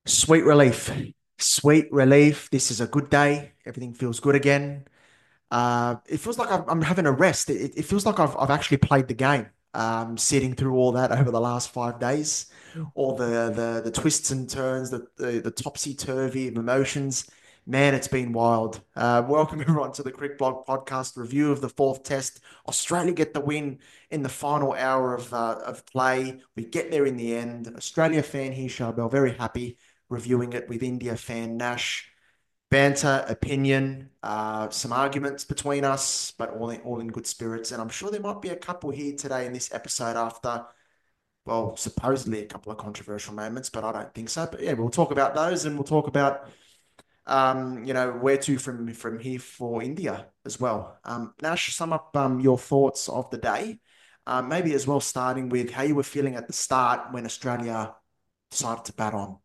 Sweet relief. Sweet relief. This is a good day. Everything feels good again. It feels like I'm having a rest. It feels like I've actually played the game. Sitting through all that over the last 5 days, all the twists and turns, the topsy turvy of emotions. Man, it's been wild. Welcome everyone to the Crick Blog podcast review of the fourth test. Australia get the win in the final hour of play. We get there in the end. Australia fan here, Charbel, very happy reviewing it with India fan Nash. Banter, opinion, some arguments between us, but all in good spirits. And I'm sure there might be a couple here today in this episode after, well, supposedly a couple of controversial moments, but I don't think so. But yeah, we'll talk about those and we'll talk about, where to from here for India as well. Nash, sum up your thoughts of the day. Maybe as well starting with how you were feeling at the start when Australia decided to bat on.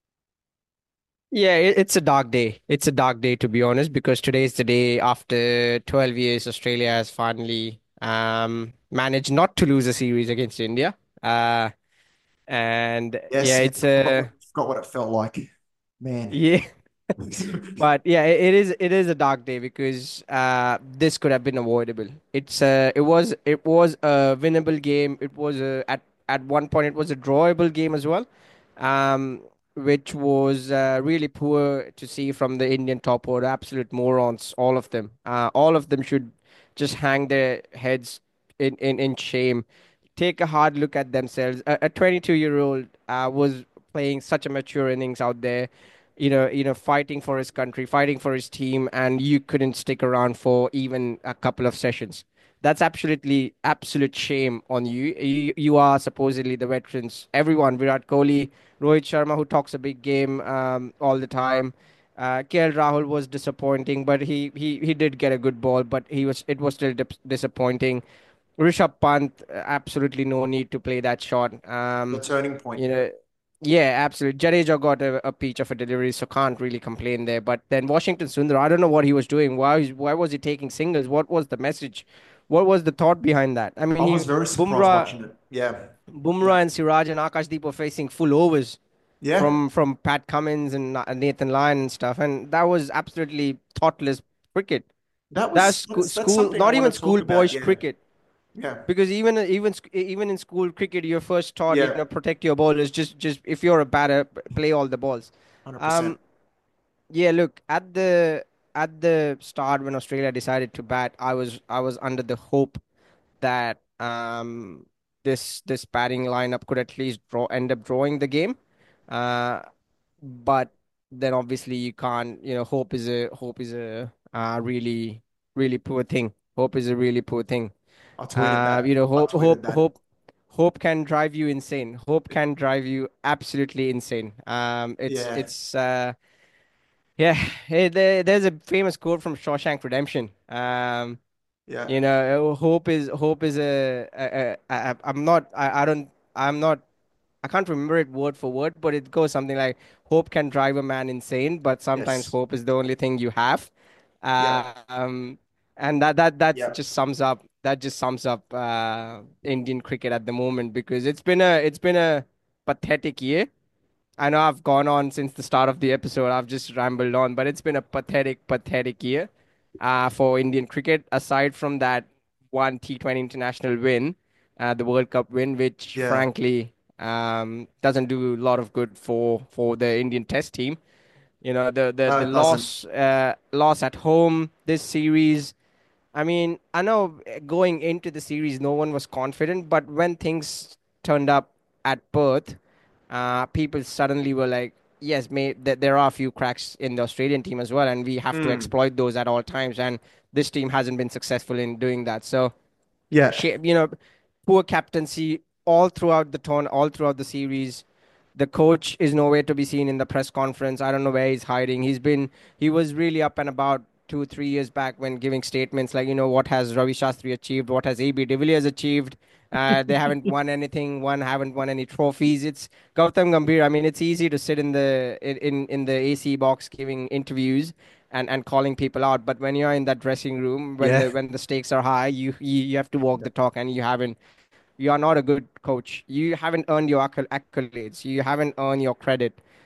Yeah, it's a dark day. It's a dark day to be honest, because today is the day after 12 years Australia has finally managed not to lose a series against India. Uh and yeah, Yes, yes, it's I a forgot what it felt like. Man. yeah, but yeah, it is a dark day because this could have been avoidable. It was a winnable game. It was at one point it was a drawable game as well, um, which was really poor to see from the Indian top order. Absolute morons, all of them. All of them should just hang their heads in shame. Take a hard look at themselves. A 22-year-old was playing such a mature innings out there, fighting for his country, fighting for his team, and you couldn't stick around for even a couple of sessions. That's absolutely absolute shame on you. You are supposedly the veterans. Everyone, Virat Kohli, Rohit Sharma, who talks a big game all the time. KL Rahul was disappointing, but he did get a good ball, but it was still disappointing. Rishabh Pant, absolutely no need to play that shot. The turning point. You know, yeah, absolutely. Jadeja got a peach of a delivery, so can't really complain there. But then Washington Sundar, I don't know what he was doing. Why was he taking singles? What was the message? What was the thought behind that? I mean, I he was very surprised Bumrah, watching it. Yeah. Yeah. Bumrah and Siraj and Akashdeep were facing full overs Yeah. from Pat Cummins and Nathan Lyon and stuff, and that was absolutely thoughtless cricket. That That's was that's school, something I not want even to talk about. schoolboyish Yeah. cricket. Yeah. Because even in school cricket, you're first taught, Yeah. protect your bowlers. Just if you're a batter, play all the balls. 100%. Um, yeah, look at the start when Australia decided to bat, I was under the hope that this batting lineup could at least end up drawing the game. Uh, but then obviously you can't. Hope is a really really poor thing. Hope is a really poor thing. I tweeted that. I Hope, tweeted hope, that. hope, hope can drive you insane. Hope can drive you absolutely insane. It's Yeah. it's yeah. There's a famous quote from Shawshank Redemption. Yeah. Hope is I'm not I can't remember it word for word, but it goes something like hope can drive a man insane, but sometimes Yes. hope is the only thing you have. Yeah. Um, and that Yeah. just sums up Indian cricket at the moment, because it's been a pathetic year. I know I've gone on since the start of the episode. I've just rambled on, but it's been a pathetic, pathetic year for Indian cricket. Aside from that one T20 international win, the World Cup win, which Yeah. frankly doesn't do a lot of good for the Indian Test team. No, The it doesn't. loss at home this series. I mean, I know going into the series, no one was confident, but when things turned up at Perth, people suddenly were like, yes, there are a few cracks in the Australian team as well, and we have to Mm. exploit those at all times. And this team hasn't been successful in doing that. So, Yeah. sh- you know, poor captaincy all throughout the turn, all throughout the series. The coach is nowhere to be seen in the press conference. I don't know where he's hiding. He was really up and about 2, 3 years back when giving statements like, what has Ravi Shastri achieved? What has AB de Villiers achieved? They haven't won anything. One haven't won any trophies. It's Gautam Gambhir. I mean, it's easy to sit in the AC box giving interviews and calling people out, but when you're in that dressing room, when the Yeah. when the stakes are high, you have to walk the talk, and you are not a good coach. You haven't earned your accolades. You haven't earned your credit.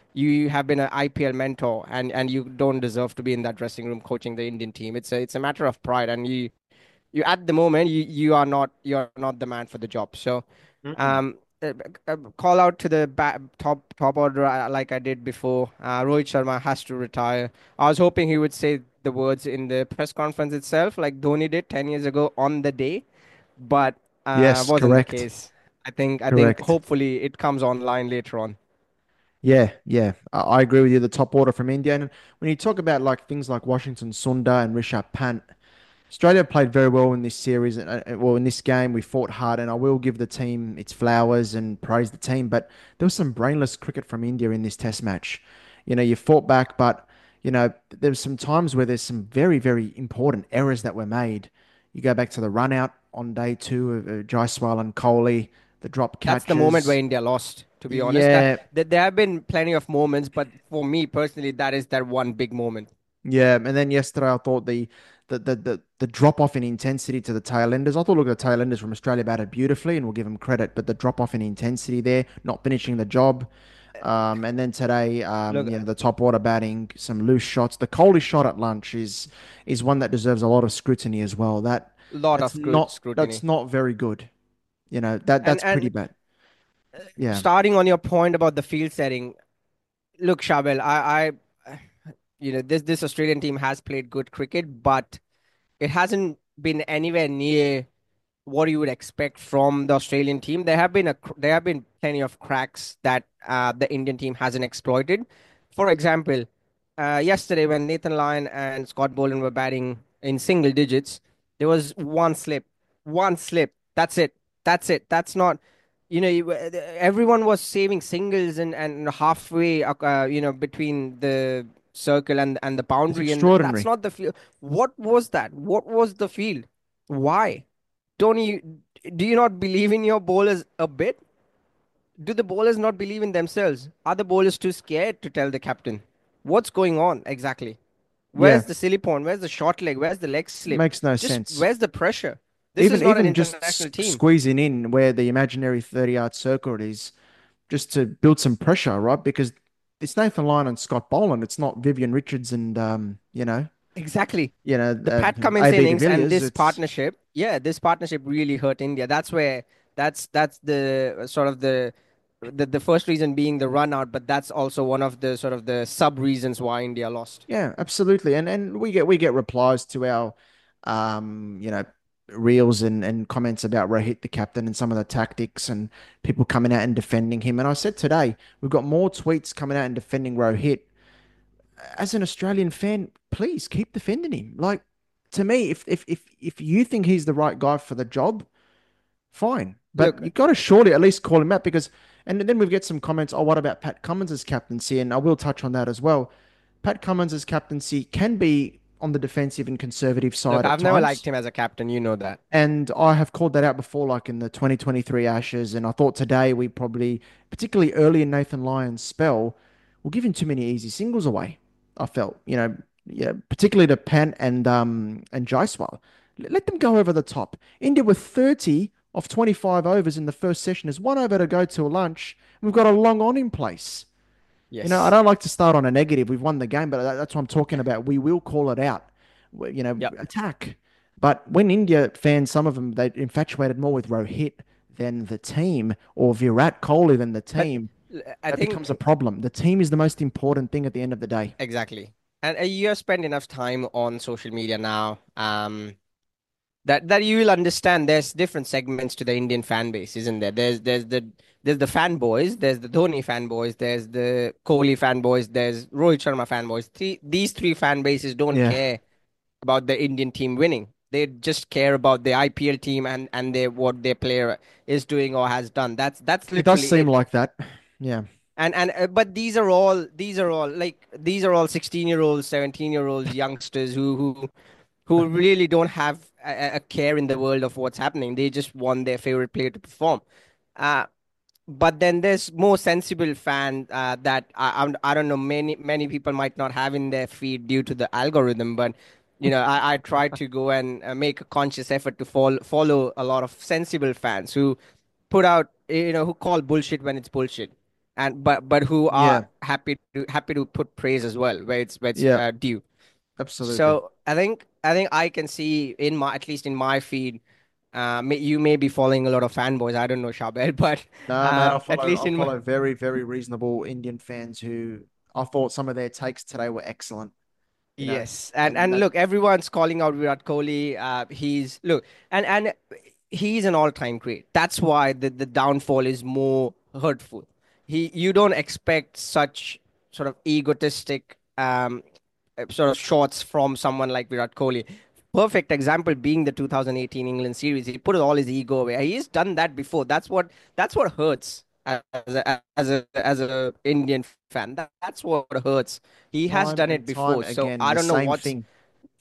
You have been an IPL mentor, and you don't deserve to be in that dressing room coaching the Indian team. It's a matter of pride, and you at the moment you're not the man for the job. So, Mm. um, call out to the top order like I did before. Rohit Sharma has to retire. I was hoping he would say the words in the press conference itself, like Dhoni did 10 years ago on the day, but Yes, wasn't the correct. case. I think Correct. hopefully it comes online later on. Yeah, yeah, I agree with you. The top order from India, and when you talk about like things like Washington Sundar and Rishabh Pant, Australia played very well in this series. Well, in this game, we fought hard, and I will give the team its flowers and praise the team. But there was some brainless cricket from India in this Test match. You fought back, but there was some times where there's some very, very important errors that were made. You go back to the run out on day two of Jaiswal and Kohli, the drop That's the moment where catches. India lost, to be honest. Yeah, There have been plenty of moments, but for me personally, that is that one big moment. yeah, and then yesterday I thought the drop off in intensity to the tailenders. I thought look, the tailenders from Australia batted beautifully, and we'll give them credit. But the drop off in intensity there, not finishing the job. And then today, Look, the top order batting, some loose shots. The Kohli shot at lunch is one that deserves a lot of scrutiny as well. lot of That's scrutiny. not very good. That's pretty And bad. Yeah, starting on your point about the field setting, look, Shabel, this Australian team has played good cricket, but it hasn't been anywhere near what you would expect from the Australian team. There have been plenty of cracks that the Indian team hasn't exploited. For example, yesterday when Nathan Lyon and Scott Boland were batting in single digits, there was one slip. That's it. That's it. That's not. Everyone was saving singles and halfway, between the circle and the it's boundary, and that's extraordinary. not the field. What was that? What was the field? Why? Don't you do you not believe in your bowlers a bit? Do the bowlers not believe in themselves? Are the bowlers too scared to tell the captain? What's going on exactly? Yeah, Where's the silly point? Where's the short leg? Where's the leg slip? makes no Just sense. where's the pressure? This is Even not an even just international team. squeezing in where the imaginary 30-yard circle is, just to build some pressure, right? Because it's Nathan Lyon and Scott Boland. It's not Vivian Richards and Exactly. The Pat Cummins AB de innings and Villiers. this It's partnership, yeah, this partnership really hurt India. That's the sort of the first reason being the run out, but that's also one of the sort of the sub reasons why India lost. Yeah, absolutely. And we get replies to our um, you know, reels and comments about Rohit, the captain, and some of the tactics and people coming out and defending him. And I said today, we've got more tweets coming out and defending Rohit. As an Australian fan, please keep defending him. Like to me, if you think he's the right guy for the job, fine. But Look, you got to surely at least call him out because, and then we get some comments. Oh, what about Pat Cummins' captaincy? And I will touch on that as well. Pat Cummins' captaincy can be on the defensive and conservative look, side at I've never liked times. him as a captain, you know that. And I have called that out before, like in the 2023 Ashes. And I thought today we probably, particularly early in Nathan Lyon's spell, we're giving too many easy singles away. I felt, yeah, particularly to Pant and Jaiswal. Let them go over the top. India with 30 of 25 overs in the first session. There's one over to go till lunch. We've got a long on in place. I Yes. don't like to start on a negative. We've won the game, but that's what I'm talking about. We will call it out. Yep. Attack. But when India fans, some of them, they infatuated more with Rohit than the team, or Virat Kohli than the But team. I That becomes a think problem. The team is the most important thing at the end of the day. exactly. And you have spent enough time on social media now. That you will understand there's different segments to the Indian fan base, isn't there? There's the fanboys, there's the Dhoni fanboys, there's the Kohli fanboys, there's Rohit Sharma fanboys. These three fan bases don't Yeah, care about the Indian team winning. They just care about the IPL team and what their player is doing or has done. That's it does literally seem it. like that. Yeah, And but these are all 16-year-olds, 17-year-olds, youngsters who really don't have a care in the world of what's happening. They just want their favorite player to perform. Uh, but then there's more sensible fan that I don't know, many people might not have in their feed due to the algorithm, but I try to go and make a conscious effort to follow a lot of sensible fans who put out, who call bullshit when it's bullshit. and but who are Yeah. happy to put praise as well where it's Yeah. due. Absolutely. So I think I can see in my at least in my feed. You may be following a lot of fanboys. I don't know, Shabel, but No, mate, at least I in my follow very, very reasonable Indian fans who I thought some of their takes today were excellent, you know, yes, and and look, everyone's calling out Virat Kohli. He's look, and he's an all-time great. That's why the downfall is more hurtful. You don't expect such sort of egotistic sort of shots from someone like Virat Kohli. Perfect example being the 2018 England series. He put all his ego away. He's done that before. That's what hurts as a Indian fan. That's what hurts. He has time done it and time before. So again, I the don't know same what's thing.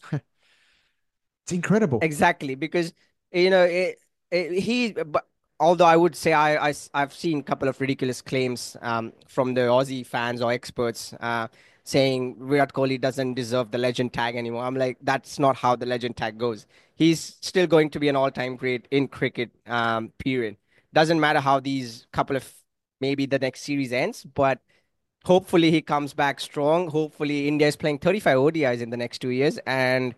It's incredible. exactly because you know he. But although I would say I've seen a couple of ridiculous claims from the Aussie fans or experts saying Virat Kohli doesn't deserve the legend tag anymore. I'm like, that's not how the legend tag goes. He's still going to be an all-time great in cricket. Period. Doesn't matter how these couple of maybe the next series ends, but hopefully he comes back strong. Hopefully India is playing 35 ODIs in the next 2 years, and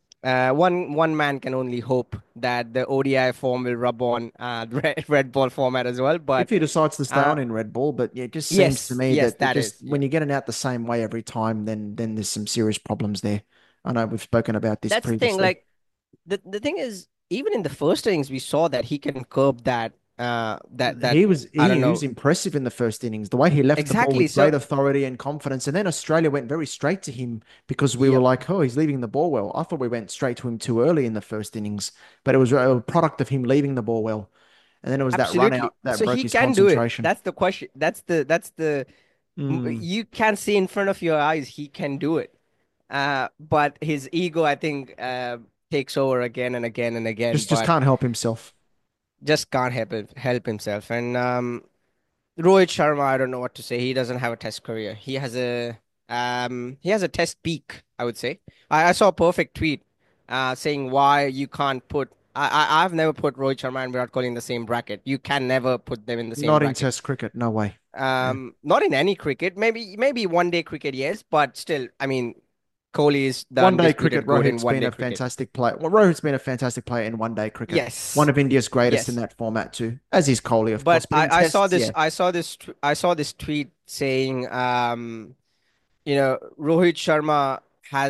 one man can only hope that the ODI form will rub on the red ball format as well. If But he decides to stay uh, on in Red Bull, but yeah, it just seems to yes, me yes, that it that just is yeah. when you're getting out the same way every time, then there's some serious problems there. I know we've spoken about this That's the thing. previously. Like the thing is, even in the first innings, we saw that he can curb that. That I don't He was know impressive in the first innings. The way he left the ball exactly. with great So authority and confidence, and then Australia went very straight to him because we were yep, like, "Oh, he's leaving the ball well." I thought we went straight to him too early in the first innings, but it was a product of him leaving the ball well, and then it was that run out absolutely. that So broke he his can do it. concentration. That's the question. That's the Mm. you can see in front of your eyes he can do it. But his ego, I think, takes over again and again and again. Just But can't help himself. just can't help himself. And Rohit Sharma, I don't know what to say. He doesn't have a test career. He has a test peak, I would say. I saw a perfect tweet saying why you can't put. I've never put Rohit Sharma and Virat Kohli in the same bracket. You can never put them in the same Not in bracket. Test cricket, no way. Yeah. Not in any cricket. Maybe one day cricket, yes, but still, I mean, Kohli is the One day cricket, undisputed GOAT in Rohit's one been day a cricket. fantastic player. Well, Rohit's been a fantastic player in one day cricket. One Yes, of India's greatest in yes. that format too, as is Kohli, of course. But But in tests, yeah, I saw this tweet saying, Rohit Sharma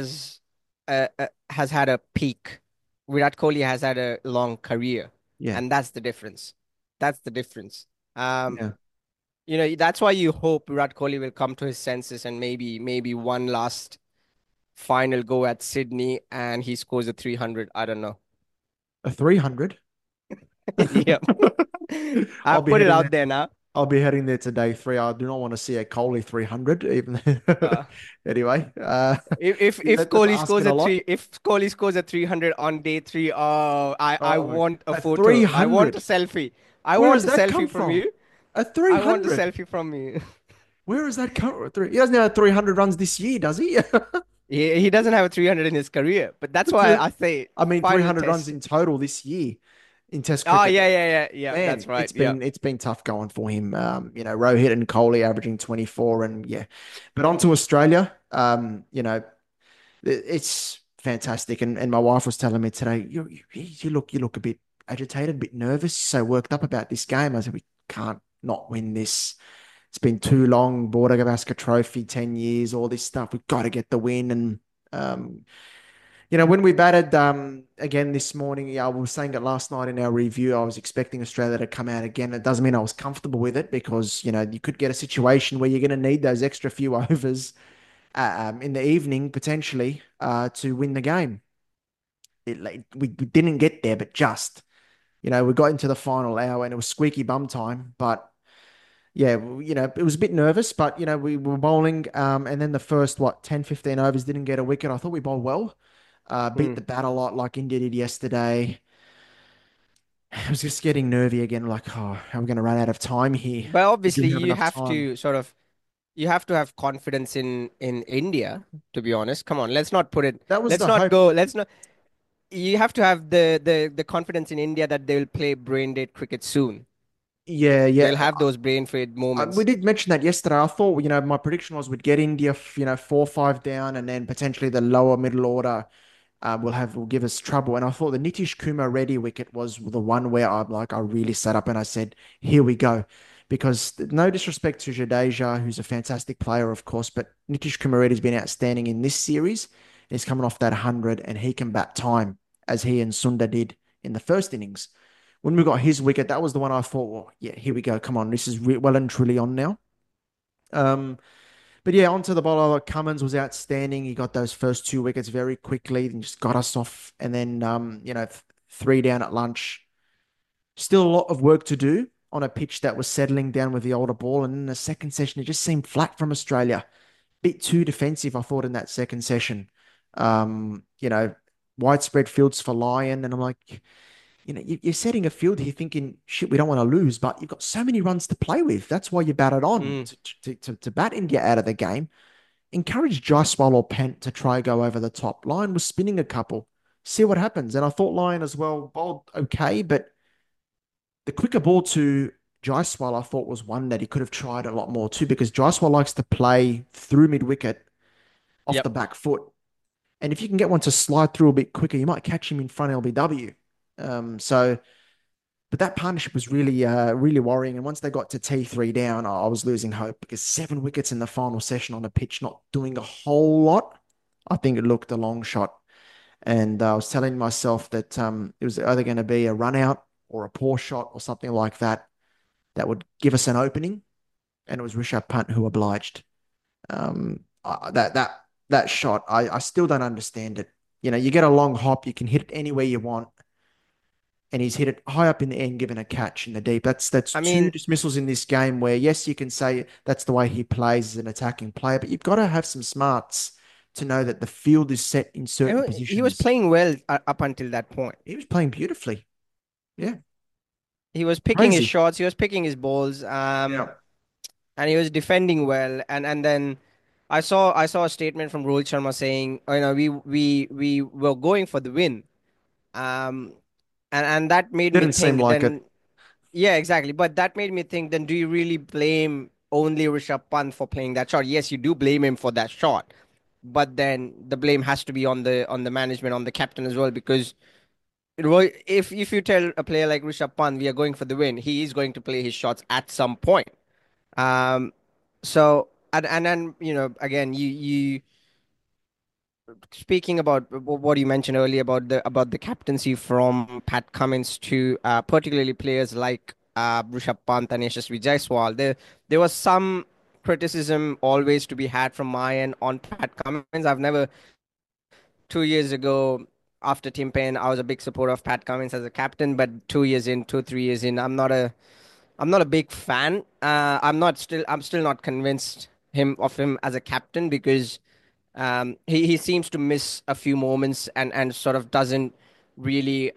has had a peak. Virat Kohli has had a long career, yeah, and that's the difference. That's the difference. Um, yeah. that's why you hope Virat Kohli will come to his senses and maybe one last final go at Sydney and he scores a 300. I don't know. A 300. Yeah. I I'll be put it heading out there. there now. I'll be heading there to day three. I do not want to see a Kohli 300, even. Uh, Anyway, if that's Kohli asking scores a a lot. three if Kohli scores a 300 on day three, oh, I Oh, want a a photo. I want a 300. selfie. I Where want has a that come selfie from from? you. A I want a 300. selfie from you. Where has that come from? He doesn't have 300 runs this year, does he? He doesn't have a 300 in his career, but that's why I say I mean, final 300 runs test. in total this year in Test Oh cricket. yeah. That's Man, right. Yeah. it's been tough going for him. Rohit and Kohli averaging 24, and yeah. But on to Australia. It's fantastic. And my wife was telling me today, you look a bit agitated, a bit nervous, so worked up about this game. I said, we can't not win this. It's been too long. Border Gavaskar Trophy, 10 years, all this stuff. We've got to get the win. And um, when we batted again this morning, yeah, I was saying it last night in our review. I was expecting Australia to come out again. It doesn't mean I was comfortable with it because you could get a situation where you're going to need those extra few overs in the evening potentially to win the game. We didn't get there, but just we got into the final hour and it was squeaky bum time. But yeah, it was a bit nervous, but we were bowling, and then the first 10, 15 overs didn't get a wicket. I thought we bowled well. Beat Mm. the bat a lot like India did yesterday. I was just getting nervy again, like, oh, are we going to run out of time here? But We obviously didn't have you enough have time. to sort of you have to have confidence in India, to be honest. Come on, let's not put it That was let's the not hope. go let's not you have to have the confidence in India that they will play brain dead cricket soon. Yeah, They'll yeah. have those brain fade We moments. did mention that yesterday. I thought, my prediction was we'd get India, 4-5 down, and then potentially the lower middle order will give us trouble. And I thought the Nitish Kumar Reddy wicket was the one where I really sat up and I said, here we go. Because no disrespect to Jadeja, who's a fantastic player, of course, but Nitish Kumar Reddy's been outstanding in this series. He's coming off that 100 and he can bat time as he and Sundar did in the first innings. When we got his wicket, that was the one I thought, well, yeah, here we go. Come on, this is well and truly on now. Um, but yeah, onto the bowler. Cummins was outstanding. He got those first two wickets very quickly and just got us off. And then, three down at lunch. Still a lot of work to do on a pitch that was settling down with the older ball. And in the second session, it just seemed flat from Australia. Bit too defensive, I thought, in that second session. Um, you know, widespread fields for Lyon. And I'm like, you're setting a field here thinking, shit, we don't want to lose, but you've got so many runs to play with. That's why you batted on Mm. to bat India out of the game. Encourage Jaiswal or Pant to try go over the top. Lyon was spinning a couple. See what happens. And I thought Lyon as well bowled okay, but the quicker ball to Jaiswal I thought was one that he could have tried a lot more too, because Jaiswal likes to play through mid wicket off the Yep. back foot. And if you can get one to slide through a bit quicker, you might catch him in front LBW. So but that partnership was really, really worrying. And once they got to T3 down, I was losing hope because 7 wickets in the final session on the pitch, not doing a whole lot. I think it looked a long shot. And I was telling myself that it was either going to be a run out or a poor shot or something like that that would give us an opening. And it was Rishabh Pant who obliged. That shot, I still don't understand it. You get a long hop, you can hit it anywhere you want, and he's hit it high up in the air and given a catch in the deep. That's I two mean, dismissals in this game where yes, you can say that's the way he plays as an attacking player, but you've got to have some smarts to know that the field is set in certain he was positions. playing well up until that point. He was playing beautifully. Yeah, He was picking his crazy. shots, he was picking his balls, Yeah, and he was defending well. And then I saw a statement from Rohit Sharma saying, we were going for the win. Um, and that made me didn't seem think like it. then, yeah, exactly. But that made me think then, do you really blame only Rishabh Pant for playing that shot? Yes, you do blame him for that shot, but then the blame has to be on the management, on the captain as well, because if you tell a player like Rishabh Pant we are going for the win, he is going to play his shots at some point. Um, so and then again you speaking about what you mentioned earlier about the captaincy from Pat Cummins to particularly players like Rishabh Pant and Yashasvi Jaiswal, there was some criticism always to be had from my end on Pat Cummins. I've never 2 years ago after Tim Payne, I was a big supporter of Pat Cummins as a captain, but 2 years in, 3 years in, I'm not a big fan. I'm still not convinced him as a captain because he seems to miss a few moments and sort of doesn't really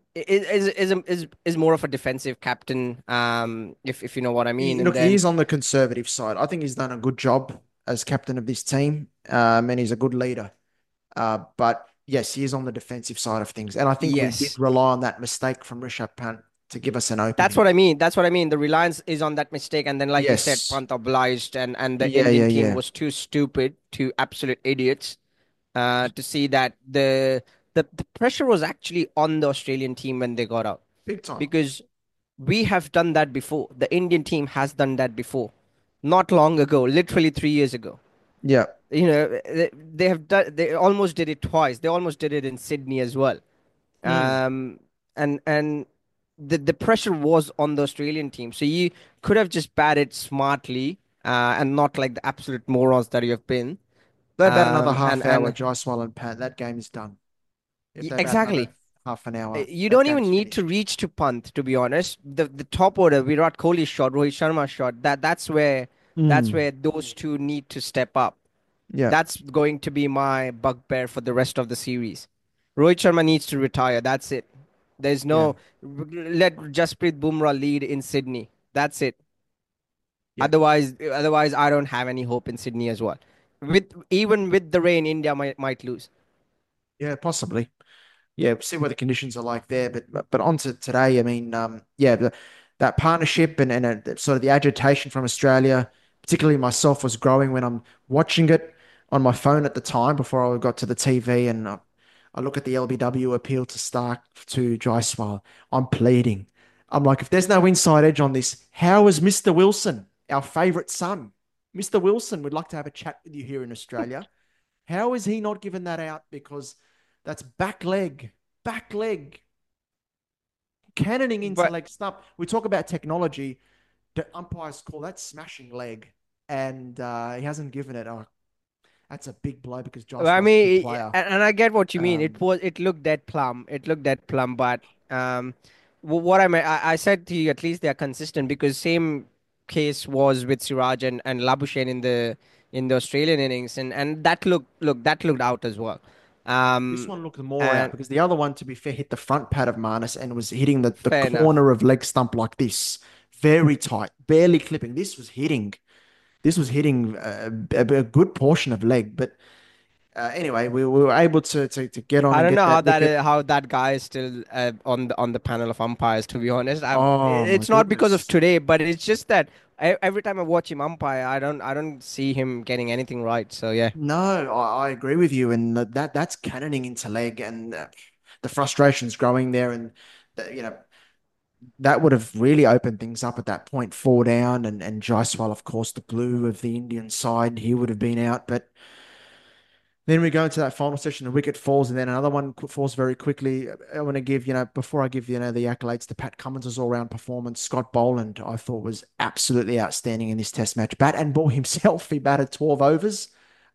is more of a defensive captain, if you know what I mean. And Look, he then is on the conservative side. I think he's done a good job as captain of this team, and he's a good leader. But yes, he is on the defensive side of things. And I think we did yes, rely on that mistake from Rishabh Pant to give us an that's opening. what I mean. That's what I mean. The reliance is on that mistake, and then, like you said, Yes. Pant obliged, and the Yeah, Indian yeah, team yeah. was too stupid, too absolute idiots, to see that the pressure was actually on the Australian team when they got out, Big time. because we have done that before. The Indian team has done that before, not long ago, literally 3 years ago. Yeah. They have done. They almost did it twice. They almost did it in Sydney as well. Mm. Um, and the pressure was on the Australian team. So you could have just batted smartly, and not like the absolute morons that you have been. They bat another And half hour, Jaiswal and Pant. That game is done. If they bat another exactly. half an hour, You that don't game's even need to finished. reach to punt, to be honest. The top order, Virat Kohli shot, Rohit Sharma shot. That's Mm. where those two need to step up. Yeah. That's going to be my bugbear for the rest of the series. Rohit Sharma needs to retire. That's it. There's Yeah. no let Jasprit Bumrah lead in Sydney. That's it. Yeah. Otherwise, I don't have any hope in Sydney as well. Even with the rain, India might lose. Yeah, possibly. Yeah, see what the conditions are like there. But on to today. I mean, yeah, that partnership and sort of the agitation from Australia, particularly myself, was growing when I'm watching it on my phone at the time before I got to the TV. And I look at the LBW appeal to Stark to Jaiswal. I'm pleading. I'm like, if there's no inside edge on this, how is Mr. Wilson, our favourite son? Mr. Wilson, we'd like to have a chat with you here in Australia. How is he not given that out? Because that's back leg, cannoning into But leg stump. We talk about technology. The umpires call that smashing leg, and he hasn't given it. Oh, that's a big blow because I Jaiswal's a good mean, player. and I get what you mean. Um, It looked dead plumb. It looked dead plumb. But what I meant, I said to you, at least they're consistent because same case was with Siraj and Labuschagne in the Australian innings, and that looked out as well. this Um, one looked more out and because the other one, to be fair, hit the front pad of Marnus and was hitting the fair enough. corner of leg stump like this, very tight, barely clipping. This was hitting a good portion of leg, but anyway, we were able to get on I and don't get know that wicket. how that guy is still on the panel of umpires. To be honest, Oh my it's not because of goodness. today, but it's just that every time I watch him umpire, I don't see him getting anything right. So yeah, No, I agree with you, and that's cannoning into leg, and the frustration's growing there, and that would have really opened things up at that point, 4 down, and Jaiswal, of course, the glue of the Indian side, he would have been out, but then we go into that final session, the wicket falls, and then another one falls very quickly. I want to give, before I give, the accolades to Pat Cummins' all-round performance. Scott Boland, I thought, was absolutely outstanding in this test match. Bat and ball himself, he batted 12 overs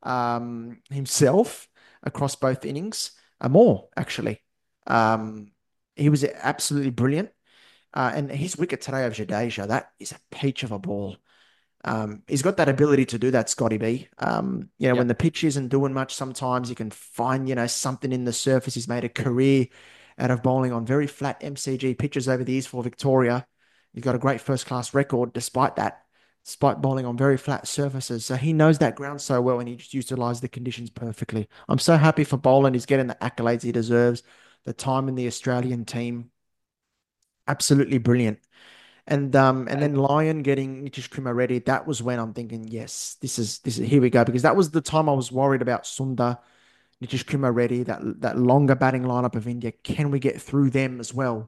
himself across both innings, more, actually. Um, he was absolutely brilliant. And his wicket today of Jadeja, that is a peach of a ball. He's got that ability to do that, Scotty B. yeah. When the pitch isn't doing much, sometimes you can find, something in the surface. He's made a career out of bowling on very flat MCG pitches over the years for Victoria. He's got a great first class record despite that, despite bowling on very flat surfaces. So he knows that ground so well and he just utilizes the conditions perfectly. I'm so happy for Boland. He's getting the accolades he deserves. The time in the Australian team, absolutely brilliant. And then And Lion getting Nitish Kumar ready, that was when I'm thinking, yes, this is here we go. Because that was the time I was worried about Sundar, Nitish Kumar Reddy, that longer batting lineup of India. Can we get through them as well?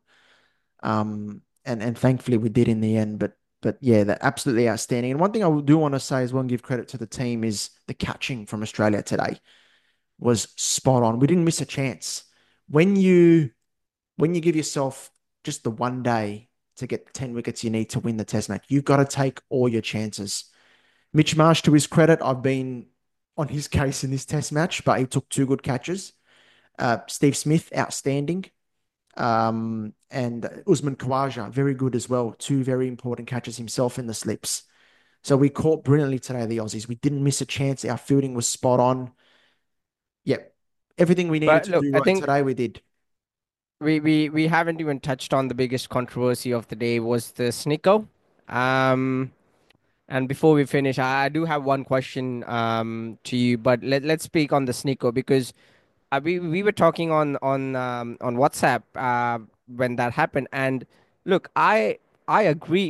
And thankfully we did in the end. But yeah, that absolutely outstanding. And one thing I do want to say as well and give credit to the team is the catching from Australia today was spot on. We didn't miss a chance. When you when you give yourself just the one day to get the 10 wickets you need to win the test match, you've got to take all your chances. Mitch Marsh, to his credit, I've been on his case in this test match, but he took two good catches. Steve Smith, outstanding. And Usman Khawaja, very good as well. Two very important catches himself in the slips. So we caught brilliantly today, the Aussies. We didn't miss a chance. Our fielding was spot on. Yep. Everything we needed but to look, do I right think today, we did. we haven't even touched on the biggest controversy of the day was the Snicko. Um, And before we finish, I do have one question to you, but let's speak on the Sneeko because we were talking on WhatsApp when that happened, and look, I agree.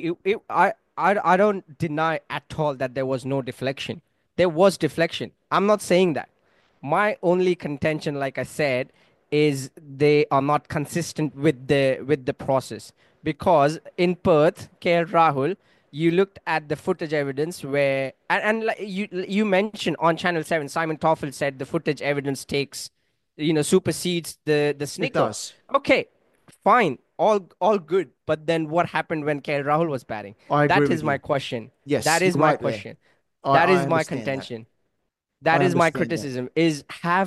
I don't deny at all that there was no deflection. There was deflection. I'm not saying that. My only contention, like I said, is they are not consistent with the process because in Perth, KL Rahul, you looked at the footage evidence where and like you mentioned on Channel 7, Simon Toffel said the footage evidence takes supersedes the It Snicko. does. Okay, fine, all good. But then what happened when KL Rahul was batting? I agree That with is my you. question. Yes, That you're is my right there. question. That I is my understand that. contention. That I is my understand that. criticism is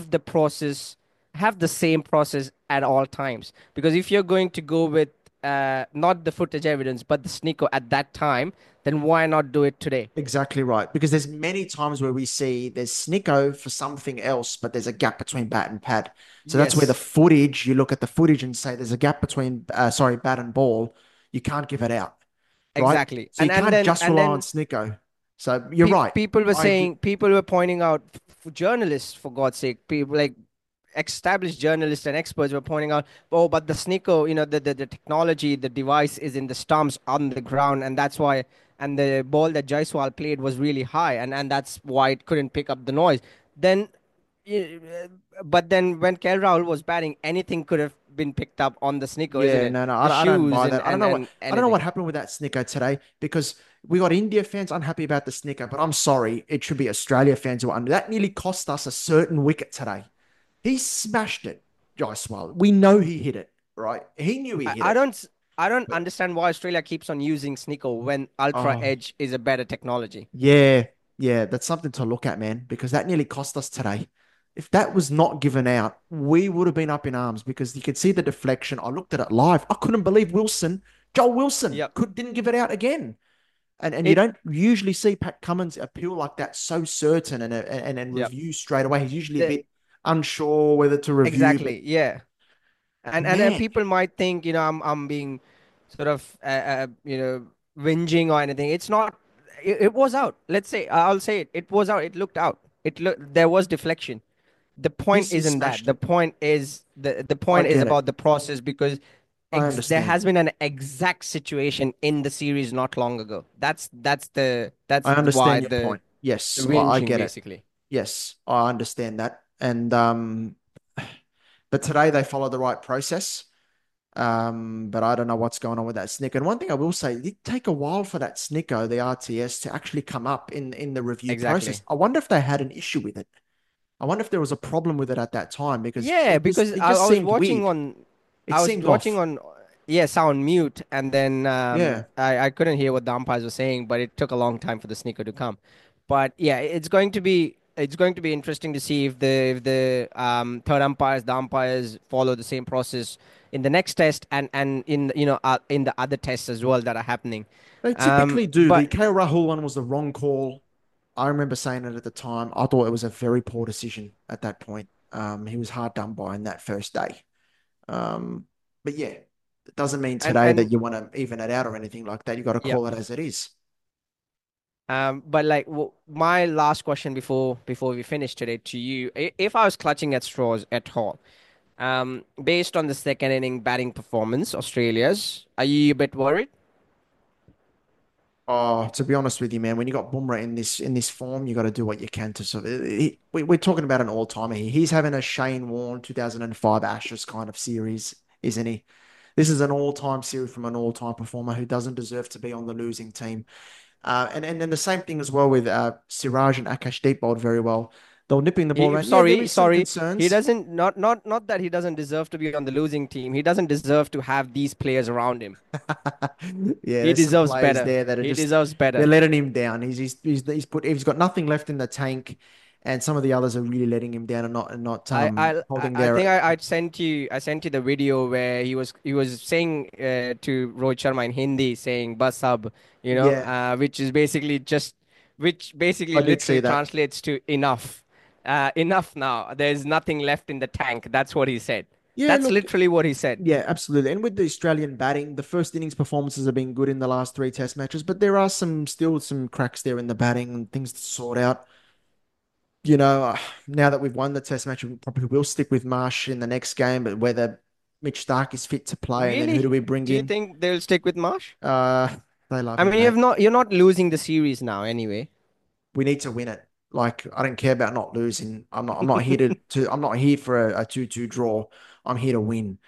have the same process at all times, because if you're going to go with not the footage evidence but the sneaker at that time, then why not do it today? Exactly right. Because there's many times where we see there's Snicko for something else, but there's a gap between bat and pad. So that's where the Yes, footage, you look at the footage and say there's a gap between, bat and ball. You can't give it out, right? exactly. So you And can't then just rely on Snicko. So you're right. people were I agree. saying, people were pointing out, journalists, for God's sake, people like established journalists and experts were pointing out, oh, but the sneaker, the technology, the device is in the stumps on the ground, and that's why, and the ball that Jaiswal played was really high, and that's why it couldn't pick up the noise. Then, but then when KL Rahul was batting, anything could have been picked up on the sneaker, isn't Yeah, it? no, no, The I don't shoes buy and that. and and I don't know anything. what happened with that snicker today because we got India fans unhappy about the snicker, but I'm sorry, it should be Australia fans who are under. That nearly cost us a certain wicket today. He smashed it, Jaiswal. We know he hit it, right? He knew he I, hit I it. don't I don't But understand why Australia keeps on using sneaker when Ultra oh, Edge is a better technology. yeah, yeah, that's something to look at, man, because that nearly cost us today. If that was not given out, we would have been up in arms because you could see the deflection. I looked at it live. I couldn't believe Joel Wilson, Yep. didn't give it out again. And you It don't usually see Pat Cummins appeal like that so certain and Yep. review straight away. He's usually a The, bit unsure whether to review, but exactly. Yeah. And man, people might think, I'm being sort of whinging or anything. It's not. It was out. Let's say I'll say it. It was out. It looked out. There was deflection. The point he isn't that. smashed The it. point is the I point is get it. about the process because I there understand. has been an exact situation in the series not long ago. That's I why understand your the point. Yes, I whinging get it. basically. Yes, I understand that. And but today they followed the right process. But I don't know what's going on with that snicker. And one thing I will say, it did take a while for that snicker, the RTS, to actually come up in the review process. Exactly. I wonder if they had an issue with it. I wonder if there was a problem with it at that time because Yeah, because it just seemed weird. It I was seemed watching off. on, yeah, sound mute, and then Yeah. I couldn't hear what the umpires were saying, but it took a long time for the sneaker to come. But yeah, it's going to be interesting to see if the third umpires, the umpires follow the same process in the next test and in the other tests as well that are happening. They typically do. The But KL Rahul one was the wrong call. I remember saying it at the time. I thought it was a very poor decision at that point. He was hard done by in that first day. Um, but yeah, it doesn't mean and today that and you want to even it out or anything like that. You got to yeah. call it as it is. But like my last question before we finish today to you, if I was clutching at straws at all, based on the second inning batting performance, Australia's, are you a bit worried? Oh, to be honest with you, man, when you got Bumrah in this form, you got to do what you can to we're talking about an all timer here. He's having a Shane Warne 2005 Ashes kind of series, isn't he? This is an all time series from an all time performer who doesn't deserve to be on the losing team. And then the same thing as well with Siraj and Akash Deep bowled very well. They were nipping the ball around. Yeah, there Sorry, is some sorry. He concerns. doesn't not that he doesn't deserve to be on the losing team. He doesn't deserve to have these players around him. Yeah, He there's some deserves players better. there that are He just deserves they're better. letting him down. He's got nothing left in the tank, and some of the others are really letting him down and not holding I think their. I sent you the video where he was saying to Rohit Sharma in Hindi saying "bas sab," Yeah, which is basically just which basically I did see literally that. translates to enough, enough now. There's nothing left in the tank. That's what he said. Yeah, That's look, literally what he said. yeah, absolutely. And with the Australian batting, the first innings performances have been good in the last three Test matches, but there are still some cracks there in the batting and things to sort out. Now that we've won the Test match, we probably will stick with Marsh in the next game, but whether Mitch Stark is fit to play, and then who do Really? we bring Do you in? think they'll stick with Marsh? Uh, they love I him, mean, mate. you're not losing the series now anyway. We need to win it. Like, I don't care about not losing. I'm not here I'm not here for a 2-2 draw. I'm here to win.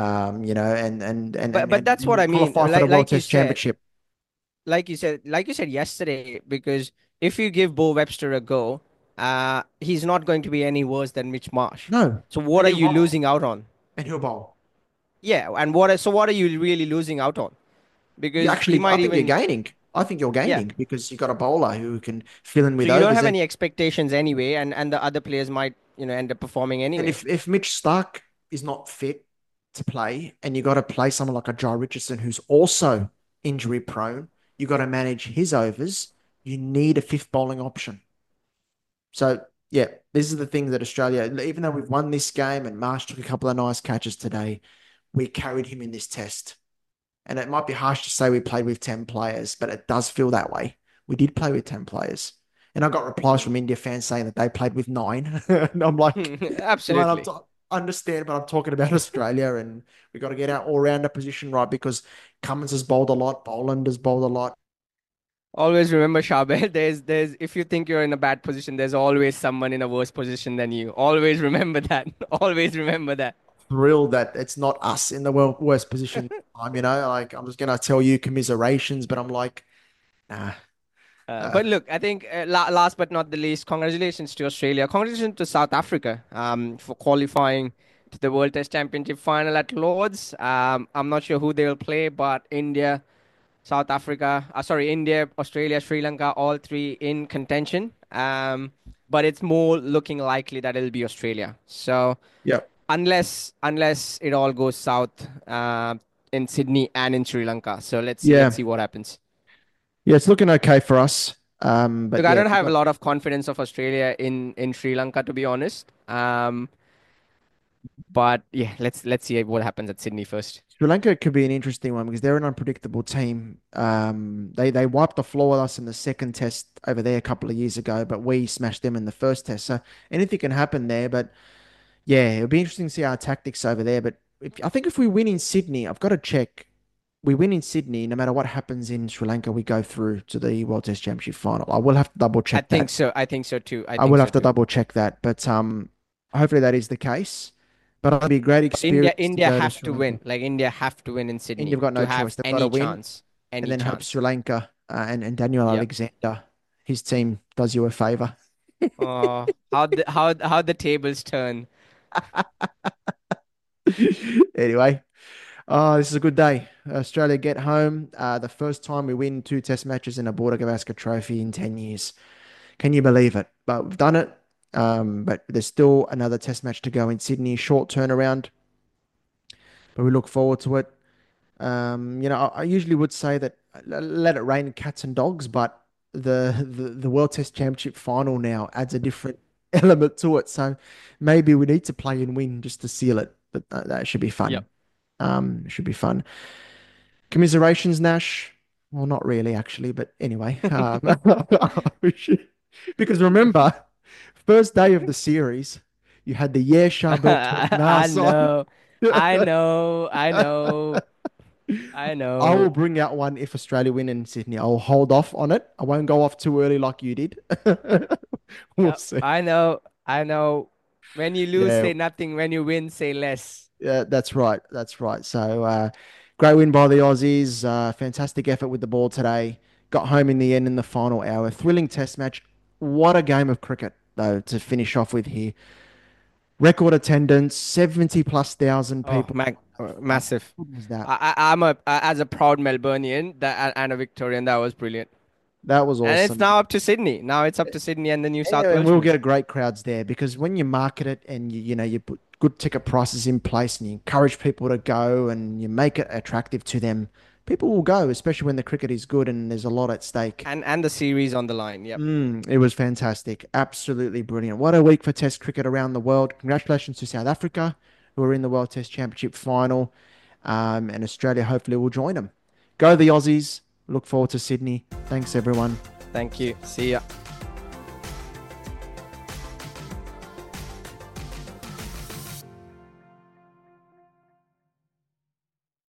But that's what I And mean. qualify for the World Test Championship. Like you said yesterday, because if you give Bo Webster a go, he's not going to be any worse than Mitch Marsh. No, So what and are he'll you bowl. losing out on? And he'll bowl. Yeah, and what are you really losing out on? Because he I might think you're even, gaining. I think you're yeah. gaining because you got a bowler who can fill in So with you don't overs. have any expectations anyway, and the other players might, end up performing And anyway. if Mitch Stark is not fit to play, and you got to play someone like a Joe Richardson who's also injury prone, you got to manage his overs. You need a fifth bowling option. So yeah, this is the thing that Australia, even though we've won this game and Marsh took a couple of nice catches today, we carried him in this test. And it might be harsh to say we played with 10 players, but it does feel that way. We did play with 10 players. And I got replies from India fans saying that they played with nine. And I'm like, man, Absolutely. understand, but I'm talking about Australia, and we got to get our all-rounder position right because Cummins has bowled a lot, Boland has bowled a lot. Always remember, Shabir, if you think you're in a bad position, there's always someone in a worse position than you. Always remember that. Always remember that. Thrilled that it's not us in the worst position. Like I'm just gonna tell you commiserations, but I'm like, nah. Uh, But look, I think last but not the least, congratulations to Australia. Congratulations to South Africa for qualifying to the World Test Championship final at Lords. I'm not sure who they'll play, but India, South Africa, India, Australia, Sri Lanka, all three in contention. But it's more looking likely that it'll be Australia. So yeah, unless it all goes south in Sydney and in Sri Lanka. So let's see. Let's yeah, see what happens. yeah. It's looking okay for us. Look, But I yeah, don't we have a got lot of confidence of Australia in Sri Lanka, to be honest. But yeah, let's see what happens at Sydney first. Sri Lanka could be an interesting one because they're an unpredictable team. They wiped the floor with us in the second test over there a couple of years ago, but we smashed them in the first test. So anything can happen there. But yeah, it'll be interesting to see our tactics over there. But I think if we win in Sydney, I've got to check. We win in Sydney, no matter what happens in Sri Lanka, we go through to the World Test Championship final. I will have to double I check think that. so. I think so too. I I think will so have to too. double check that. But hopefully that is the case. But it'll be a great But India, experience to India go to have Sri to Lanka. win. Like India have to win in India Sydney have got to no choice. have They've got to any win chance. and Any then hope chance. Sri Lanka and Daniel Yep. Alexander, his team, does you a favor. Oh, how the tables turn. Anyway, this is a good day. Australia get home. The first time we win two test matches in a Border Gavaskar Trophy in 10 years. Can you believe it? But we've done it. But there's still another test match to go in Sydney. Short turnaround, but we look forward to it. I usually would say that let it rain cats and dogs, but the World Test Championship final now adds a different element to it. So maybe we need to play and win just to seal it. But that should be Yep. fun. Should be fun. Commiserations, Nash. Well, not really, actually, but anyway. We should- because remember, first day of the series, you had the Yeah Charbel I mask on. know. I know. I know. I I will know. bring out one if Australia win in Sydney. I'll hold off on it. I won't go off too early like you did. We'll Yep. see. I know. I know. When you lose, Yeah, say nothing. When you win, say less. yeah, that's right. That's right. So, great win by the Aussies. Fantastic effort with the ball today. Got home in the end in the final hour. Thrilling test match. What a game of cricket, though, to finish off with here. Record attendance, 70 plus thousand Oh, people. How massive. good was that? I'm as a proud Melburnian and a Victorian. That was brilliant. That was And it's awesome. now up to Sydney. Now it's up to Sydney and the New South And we'll Welshman. get great crowds there because when you market it and you put good ticket prices in place and you encourage people to go and you make it attractive to them, people will go, especially when the cricket is good and there's a lot at stake. And the series on the line. Yep. It was fantastic. Absolutely brilliant. What a week for Test cricket around the world. Congratulations to South Africa, who are in the World Test Championship final. And Australia hopefully will join them. Go the Aussies. Look forward to Sydney. Thanks, everyone. Thank you. See ya.